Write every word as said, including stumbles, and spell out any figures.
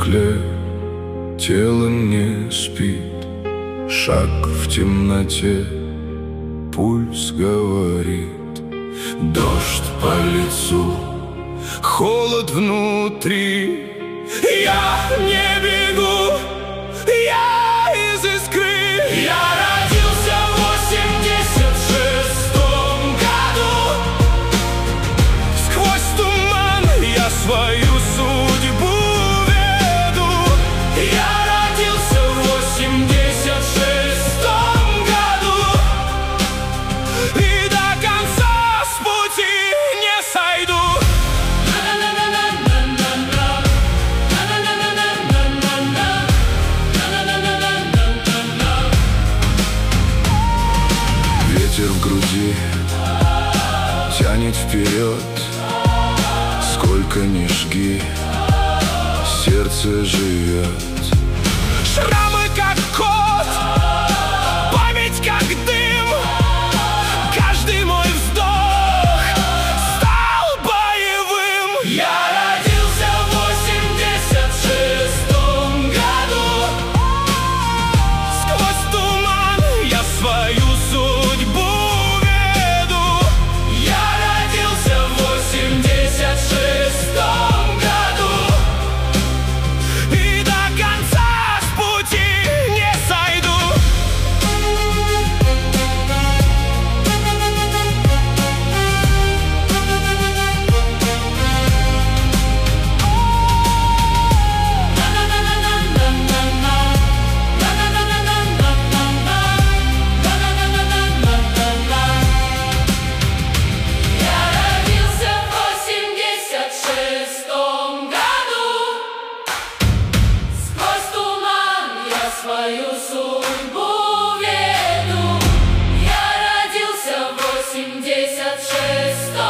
хлеб, тело не спит, шаг в темноте, пульс говорит. Дождь по лицу, холод внутри. Я не бегу, я из искры. Я родился в восемьдесят шестом году. Сквозь туман я свою судьбу веду. Я родился в восемьдесят шестом году, и до конца с пути не сойду. Ветер в груди тянет вперед, сколько ни жги, сердце живет. Шрамы как кот, память как дым, каждый мой вздох стал боевым. Я родился в восемьдесят шестом году. Сквозь туман я свою судьбу веду. Я родился в восемьдесят шестом году, и до конца с пути не сойду. Я родился в восемьдесят шестом году. Сквозь туман я свою судьбу веду. Я родился в восемьдесят шестом